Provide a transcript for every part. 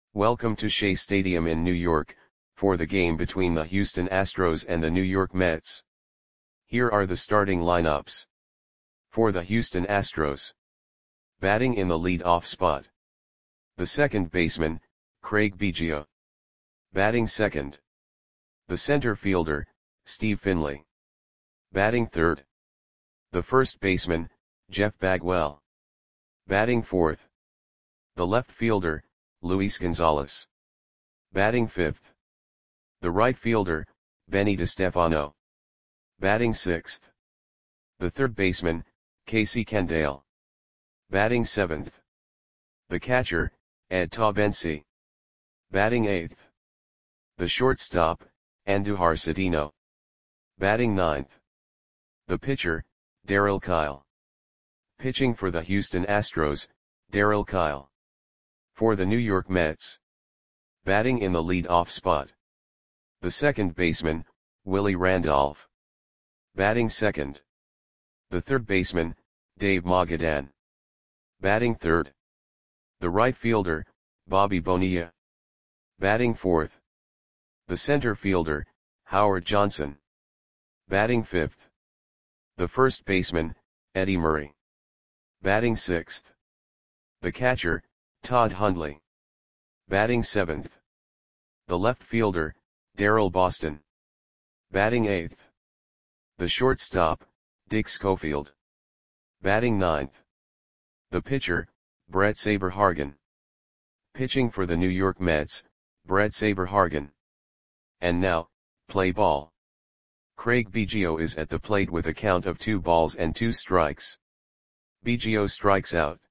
Welcome to Shea Stadium in New York, for the game between the Houston Astros and the New York Mets. Here are the starting lineups. For the Houston Astros. Batting in the lead-off spot. The second baseman, Craig Biggio. Batting second. The center fielder, Steve Finley. Batting third. The first baseman, Jeff Bagwell. Batting fourth. The left fielder, Luis Gonzalez. Batting fifth. The right fielder, Benny DeStefano. Batting sixth. The third baseman, Casey Candaele. Batting seventh. The catcher, Ed Taubensee. Batting eighth. The shortstop, Andujar Cedeno. Batting ninth. The pitcher, Darryl Kile. Pitching for the Houston Astros, Darryl Kile. For the New York Mets. Batting in the lead-off spot. The second baseman, Willie Randolph. Batting second. The third baseman, Dave Magadan. Batting third. The right fielder, Bobby Bonilla. Batting fourth. The center fielder, Howard Johnson. Batting fifth. The first baseman, Eddie Murray. Batting sixth. The catcher, Todd Hundley. Batting seventh. The left fielder, Darryl Boston. Batting eighth. The shortstop, Dick Schofield. Batting ninth. The pitcher, Brett Saberhagen. Pitching for the New York Mets, Brett Saberhagen. And now, play ball. Craig Biggio is at the plate with a count of 2 balls and 2 strikes. Biggio strikes out.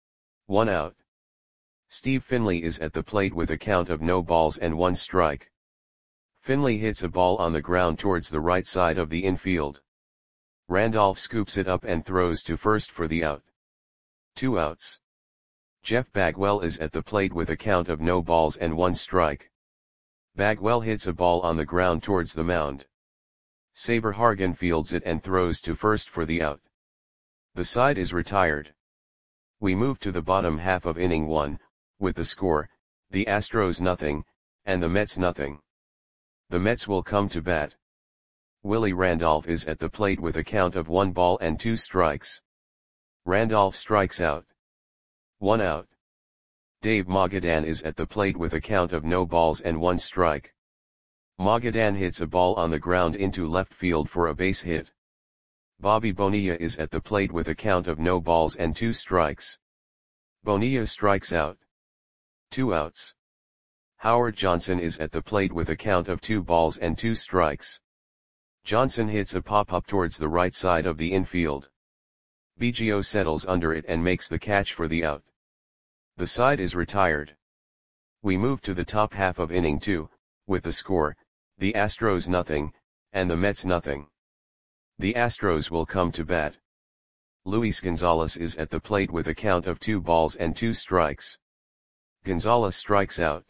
1 out. Steve Finley is at the plate with a count of no balls and 1 strike. Finley hits a ball on the ground towards the right side of the infield. Randolph scoops it up and throws to first for the out. 2 outs. Jeff Bagwell is at the plate with a count of no balls and 1 strike. Bagwell hits a ball on the ground towards the mound. Saberhagen fields it and throws to first for the out. The side is retired. We move to the bottom half of inning 1, with the score, the Astros nothing, and the Mets nothing. The Mets will come to bat. Willie Randolph is at the plate with a count of 1 ball and 2 strikes. Randolph strikes out. 1 out. Dave Magadan is at the plate with a count of no balls and 1 strike. Magadan hits a ball on the ground into left field for a base hit. Bobby Bonilla is at the plate with a count of no balls and 2 strikes. Bonilla strikes out. 2 outs. Howard Johnson is at the plate with a count of 2 balls and 2 strikes. Johnson hits a pop-up towards the right side of the infield. Biggio settles under it and makes the catch for the out. The side is retired. We move to the top half of inning 2, with the score, the Astros nothing, and the Mets nothing. The Astros will come to bat. Luis Gonzalez is at the plate with a count of 2 balls and 2 strikes. Gonzalez strikes out.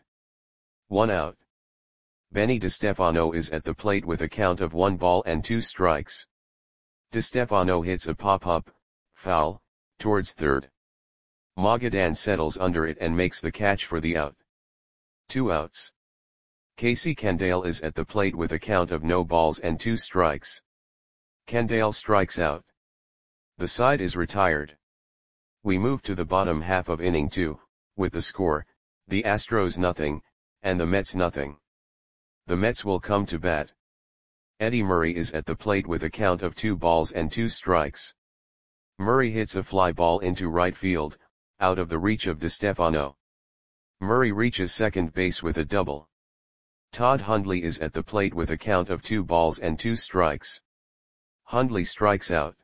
1 out. Benny DeStefano is at the plate with a count of 1 ball and 2 strikes. DeStefano hits a pop-up, foul, towards third. Magadan settles under it and makes the catch for the out. 2 outs. Casey Candaele is at the plate with a count of no balls and 2 strikes. Candaele strikes out. The side is retired. We move to the bottom half of inning 2, with the score, the Astros nothing, and the Mets nothing. The Mets will come to bat. Eddie Murray is at the plate with a count of 2 balls and 2 strikes. Murray hits a fly ball into right field, out of the reach of DeStefano. Murray reaches second base with a double. Todd Hundley is at the plate with a count of 2 balls and 2 strikes. Hundley strikes out.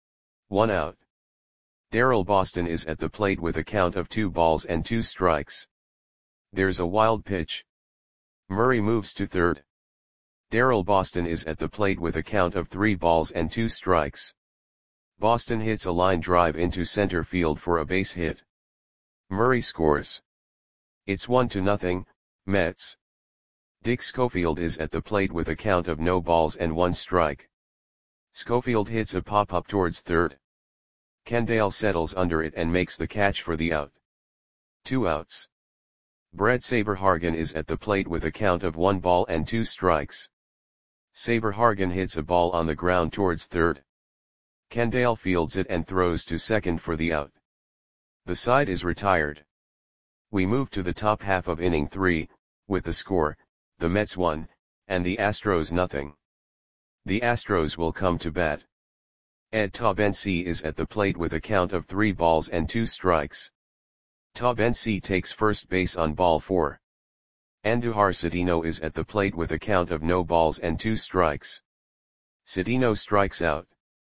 1 out. Darryl Boston is at the plate with a count of 2 balls and 2 strikes. There's a wild pitch. Murray moves to third. Darryl Boston is at the plate with a count of 3 balls and 2 strikes. Boston hits a line drive into center field for a base hit. Murray scores. It's 1-0, Mets. Dick Schofield is at the plate with a count of no balls and 1 strike. Schofield hits a pop-up towards third. Candaele settles under it and makes the catch for the out. 2 outs. Brett Saberhagen is at the plate with a count of 1 ball and 2 strikes. Saberhagen hits a ball on the ground towards third. Kendall fields it and throws to second for the out. The side is retired. We move to the top half of inning 3, with the score, the Mets 1, and the Astros nothing. The Astros will come to bat. Ed Taubensee is at the plate with a count of 3 balls and 2 strikes. Taubensee takes first base on ball 4. Andujar Cedeno is at the plate with a count of no balls and 2 strikes. Cedeno strikes out.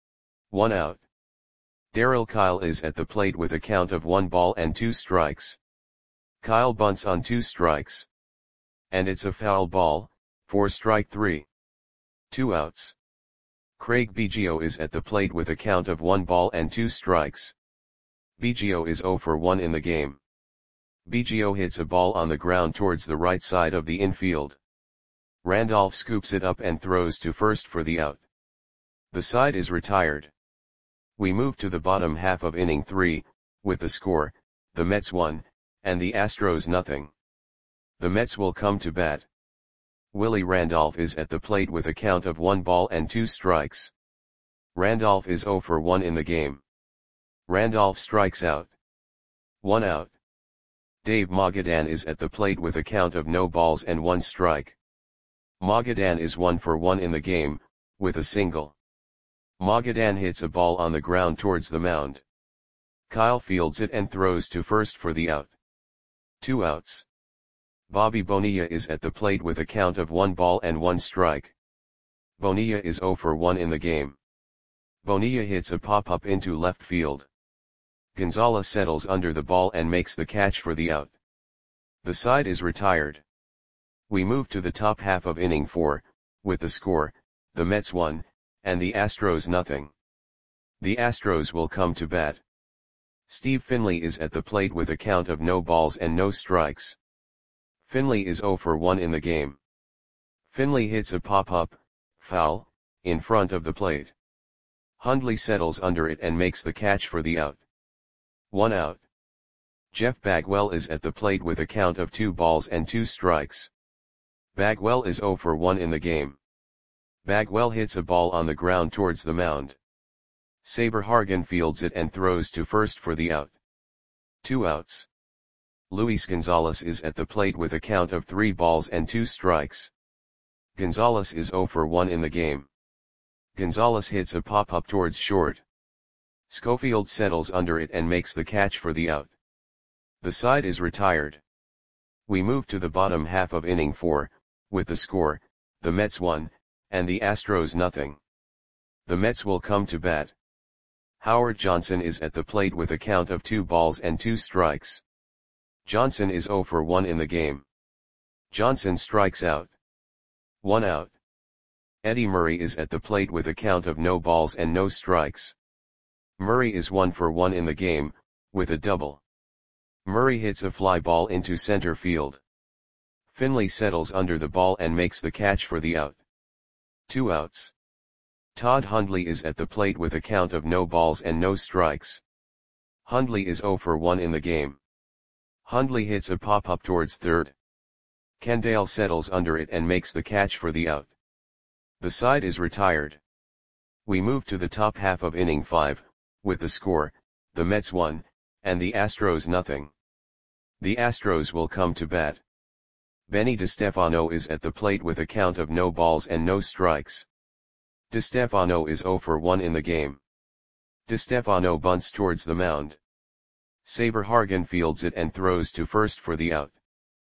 1 out. Darryl Kile is at the plate with a count of 1 ball and 2 strikes. Kile bunts on 2 strikes. And it's a foul ball, for strike 3. 2 outs. Craig Biggio is at the plate with a count of 1 ball and 2 strikes. Biggio is 0 for 1 in the game. Biggio hits a ball on the ground towards the right side of the infield. Randolph scoops it up and throws to first for the out. The side is retired. We move to the bottom half of inning 3, with the score, the Mets 1, and the Astros nothing. The Mets will come to bat. Willie Randolph is at the plate with a count of 1 ball and 2 strikes. Randolph is 0 for 1 in the game. Randolph strikes out. 1 out. Dave Magadan is at the plate with a count of no balls and 1 strike. Magadan is 1 for 1 in the game, with a single. Magadan hits a ball on the ground towards the mound. Kile fields it and throws to first for the out. 2 outs. Bobby Bonilla is at the plate with a count of 1 ball and 1 strike. Bonilla is 0 for 1 in the game. Bonilla hits a pop-up into left field. Gonzalez settles under the ball and makes the catch for the out. The side is retired. We move to the top half of inning 4, with the score, the Mets 1, and the Astros nothing. The Astros will come to bat. Steve Finley is at the plate with a count of no balls and no strikes. Finley is 0 for 1 in the game. Finley hits a pop-up, foul, in front of the plate. Hundley settles under it and makes the catch for the out. 1 out. Jeff Bagwell is at the plate with a count of 2 balls and 2 strikes. Bagwell is 0 for 1 in the game. Bagwell hits a ball on the ground towards the mound. Saberhagen fields it and throws to first for the out. 2 outs. Luis Gonzalez is at the plate with a count of 3 balls and 2 strikes. Gonzalez is 0 for 1 in the game. Gonzalez hits a pop-up towards short. Schofield settles under it and makes the catch for the out. The side is retired. We move to the bottom half of inning 4, with the score, the Mets 1, and the Astros nothing. The Mets will come to bat. Howard Johnson is at the plate with a count of 2 balls and 2 strikes. Johnson is 0 for 1 in the game. Johnson strikes out. 1 out. Eddie Murray is at the plate with a count of no balls and no strikes. Murray is 1 for 1 in the game, with a double. Murray hits a fly ball into center field. Finley settles under the ball and makes the catch for the out. 2 outs. Todd Hundley is at the plate with a count of no balls and no strikes. Hundley is 0 for 1 in the game. Hundley hits a pop-up towards third. Kendall settles under it and makes the catch for the out. The side is retired. We move to the top half of inning 5, with the score, the Mets 1, and the Astros nothing. The Astros will come to bat. Benny DeStefano is at the plate with a count of no balls and no strikes. DeStefano is 0 for 1 in the game. DeStefano bunts towards the mound. Saberhagen fields it and throws to first for the out.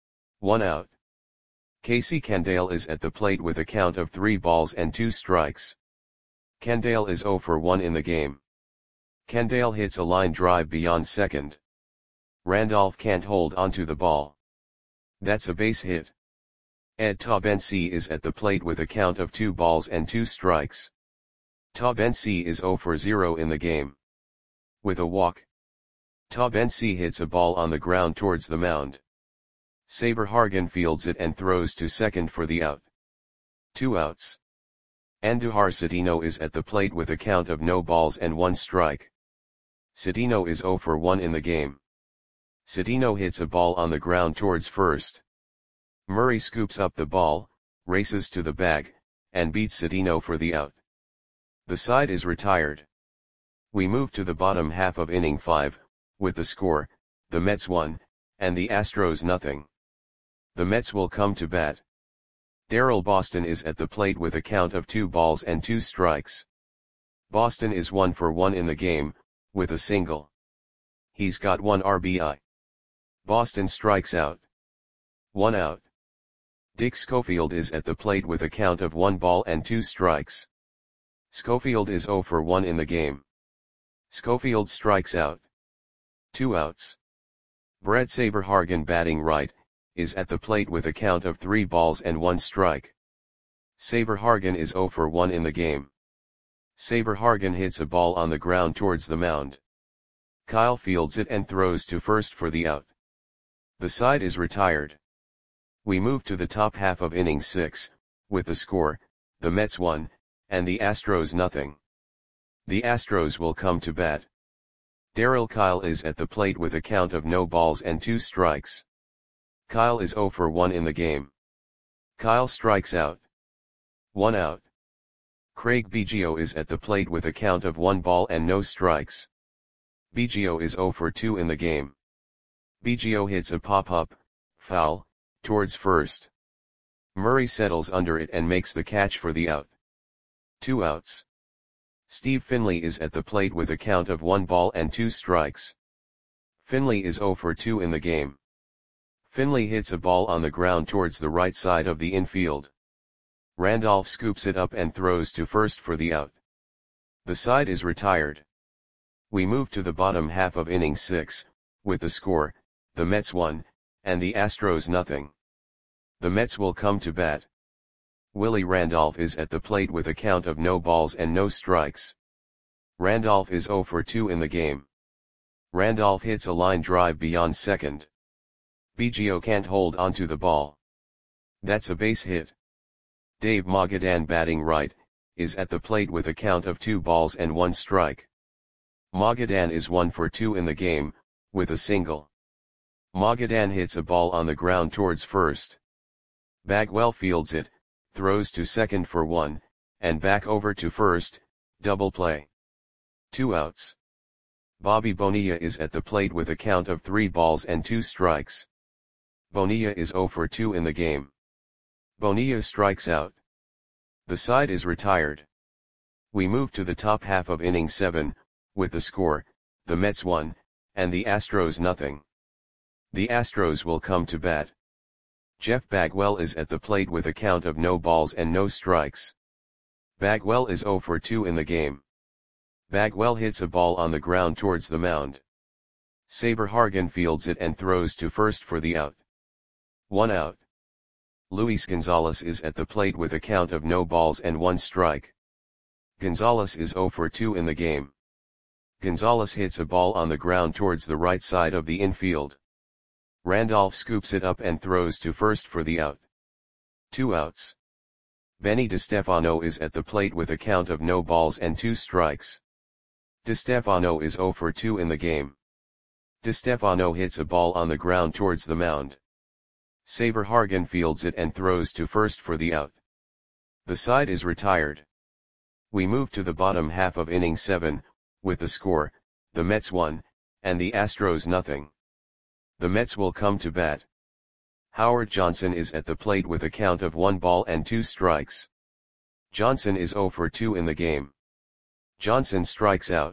1 out. Casey Kendall is at the plate with a count of 3 balls and 2 strikes. Kendall is 0 for 1 in the game. Kendall hits a line drive beyond second. Randolph can't hold onto the ball. That's a base hit. Ed Taubensee is at the plate with a count of 2 balls and 2 strikes. Taubensee is 0 for 0 in the game. With a walk. Taubensee hits a ball on the ground towards the mound. Saberhagen fields it and throws to second for the out. 2 outs. Andujar Cedeno is at the plate with a count of no balls and 1 strike. Cedeno is 0 for 1 in the game. Cedeno hits a ball on the ground towards first. Murray scoops up the ball, races to the bag, and beats Cedeno for the out. The side is retired. We move to the bottom half of inning 5, with the score, the Mets 1, and the Astros nothing. The Mets will come to bat. Darryl Boston is at the plate with a count of 2 balls and 2 strikes. Boston is 1 for 1 in the game, with a single. He's got 1 RBI. Boston strikes out. 1 out. Dick Schofield is at the plate with a count of 1 ball and 2 strikes. Schofield is 0 for 1 in the game. Schofield strikes out. 2 outs. Brett Saberhagen, batting right, is at the plate with a count of 3 balls and 1 strike. Saberhagen is 0 for 1 in the game. Saberhagen hits a ball on the ground towards the mound. Kyle fields it and throws to first for the out. The side is retired. We move to the top half of inning 6, with the score, the Mets 1, and the Astros nothing. The Astros will come to bat. Darryl Kile is at the plate with a count of no balls and 2 strikes. Kyle is 0 for 1 in the game. Kyle strikes out. 1 out. Craig Biggio is at the plate with a count of 1 ball and no strikes. Biggio is 0 for 2 in the game. Biggio hits a pop-up, foul, towards first. Murray settles under it and makes the catch for the out. 2 outs. Steve Finley is at the plate with a count of 1 ball and 2 strikes. Finley is 0 for 2 in the game. Finley hits a ball on the ground towards the right side of the infield. Randolph scoops it up and throws to first for the out. The side is retired. We move to the bottom half of inning 6, with the score, the Mets 1, and the Astros nothing. The Mets will come to bat. Willie Randolph is at the plate with a count of no balls and no strikes. Randolph is 0 for 2 in the game. Randolph hits a line drive beyond second. Biggio can't hold onto the ball. That's a base hit. Dave Magadan, batting right, is at the plate with a count of 2 balls and 1 strike. Magadan is 1 for 2 in the game, with a single. Magadan hits a ball on the ground towards first. Bagwell fields it, throws to second for 1, and back over to first, double play. 2 outs. Bobby Bonilla is at the plate with a count of 3 balls and 2 strikes. Bonilla is 0 for 2 in the game. Bonilla strikes out. The side is retired. We move to the top half of inning 7, with the score, the Mets 1, and the Astros nothing. The Astros will come to bat. Jeff Bagwell is at the plate with a count of no balls and no strikes. Bagwell is 0 for 2 in the game. Bagwell hits a ball on the ground towards the mound. Saberhagen fields it and throws to first for the out. 1 out. Luis Gonzalez is at the plate with a count of no balls and 1 strike. Gonzalez is 0 for 2 in the game. Gonzalez hits a ball on the ground towards the right side of the infield. Randolph scoops it up and throws to first for the out. 2 outs. Benny DeStefano is at the plate with a count of no balls and 2 strikes. DeStefano is 0 for 2 in the game. DeStefano hits a ball on the ground towards the mound. Saberhagen fields it and throws to first for the out. The side is retired. We move to the bottom half of inning 7, with the score, the Mets 1, and the Astros nothing. The Mets will come to bat. Howard Johnson is at the plate with a count of 1 ball and 2 strikes. Johnson is 0 for 2 in the game. Johnson strikes out.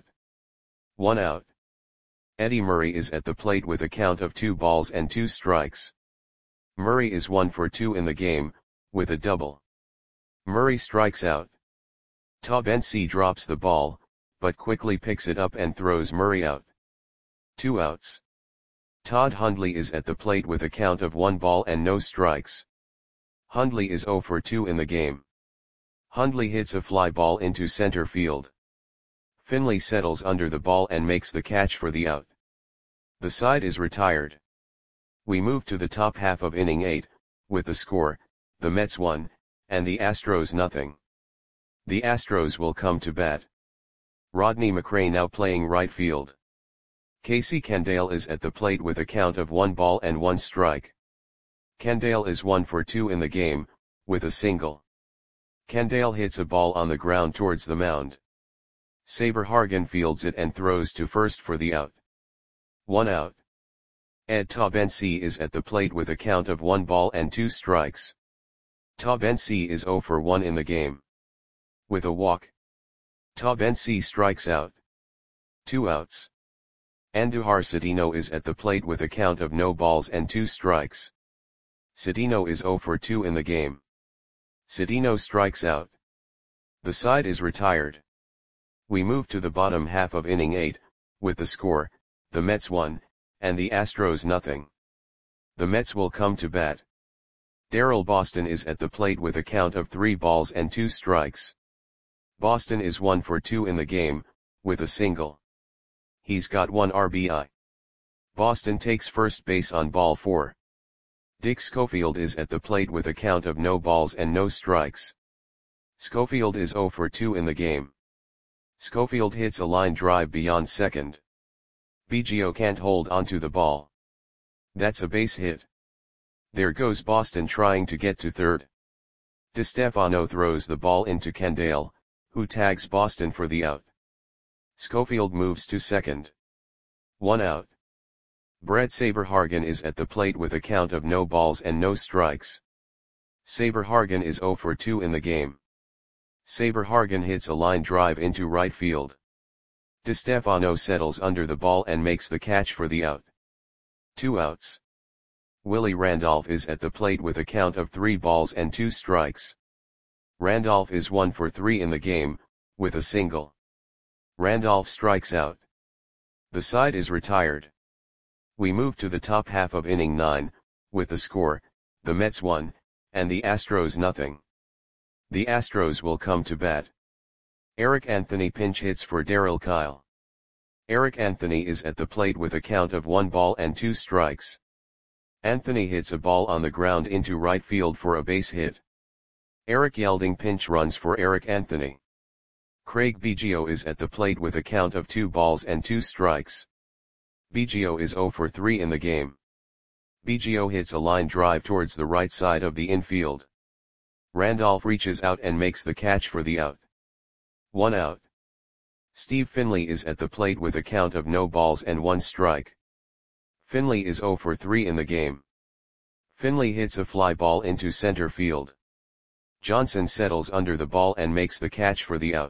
1 out. Eddie Murray is at the plate with a count of 2 balls and 2 strikes. Murray is 1 for 2 in the game, with a double. Murray strikes out. Todd Bensi drops the ball, but quickly picks it up and throws Murray out. 2 outs. Todd Hundley is at the plate with a count of 1 ball and no strikes. Hundley is 0 for 2 in the game. Hundley hits a fly ball into center field. Finley settles under the ball and makes the catch for the out. The side is retired. We move to the top half of inning 8, with the score, the Mets 1, and the Astros nothing. The Astros will come to bat. Rodney McRae now playing right field. Casey Candale is at the plate with a count of 1 ball and 1 strike. Candale is 1 for 2 in the game, with a single. Candale hits a ball on the ground towards the mound. Saberhagen fields it and throws to first for the out. 1 out. Ed Taubensee is at the plate with a count of 1 ball and 2 strikes. Taubensee is 0 for 1 in the game. With a walk, Taubensee strikes out. 2 outs. Andujar Cedeno is at the plate with a count of no balls and 2 strikes. Cedeno is 0 for 2 in the game. Cedeno strikes out. The side is retired. We move to the bottom half of inning 8, with the score, the Mets 1, and the Astros nothing. The Mets will come to bat. Daryl Boston is at the plate with a count of 3 balls and 2 strikes. Boston is 1 for 2 in the game, with a single. He's got 1 RBI. Boston takes first base on ball 4. Dick Schofield is at the plate with a count of no balls and no strikes. Schofield is 0 for 2 in the game. Schofield hits a line drive beyond second. Biggio can't hold onto the ball. That's a base hit. There goes Boston trying to get to third. DeStefano throws the ball into Candale, who tags Boston for the out. Schofield moves to second. 1 out. Brett Saberhagen is at the plate with a count of no balls and no strikes. Saberhagen is 0 for 2 in the game. Saberhagen hits a line drive into right field. DeStefano settles under the ball and makes the catch for the out. 2 outs. Willie Randolph is at the plate with a count of 3 balls and 2 strikes. Randolph is 1 for 3 in the game, with a single. Randolph strikes out. The side is retired. We move to the top half of inning 9, with the score, the Mets 1, and the Astros nothing. The Astros will come to bat. Eric Anthony pinch hits for Darryl Kile. Eric Anthony is at the plate with a count of 1 ball and 2 strikes. Anthony hits a ball on the ground into right field for a base hit. Eric Yelding pinch runs for Eric Anthony. Craig Biggio is at the plate with a count of 2 balls and 2 strikes. Biggio is 0 for 3 in the game. Biggio hits a line drive towards the right side of the infield. Randolph reaches out and makes the catch for the out. 1 out. Steve Finley is at the plate with a count of no balls and 1 strike. Finley is 0 for 3 in the game. Finley hits a fly ball into center field. Johnson settles under the ball and makes the catch for the out.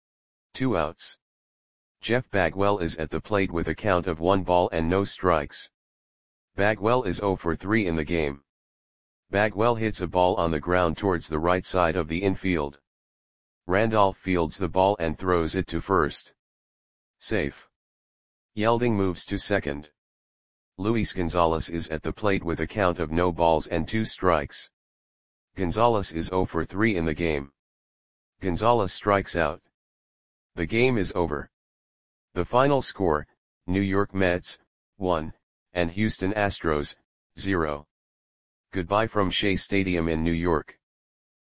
2 outs. Jeff Bagwell is at the plate with a count of 1 ball and no strikes. Bagwell is 0 for 3 in the game. Bagwell hits a ball on the ground towards the right side of the infield. Randolph fields the ball and throws it to first. Safe. Yelding moves to second. Luis Gonzalez is at the plate with a count of no balls and 2 strikes. Gonzalez is 0 for 3 in the game. Gonzalez strikes out. The game is over. The final score, New York Mets, 1, and Houston Astros, 0. Goodbye from Shea Stadium in New York.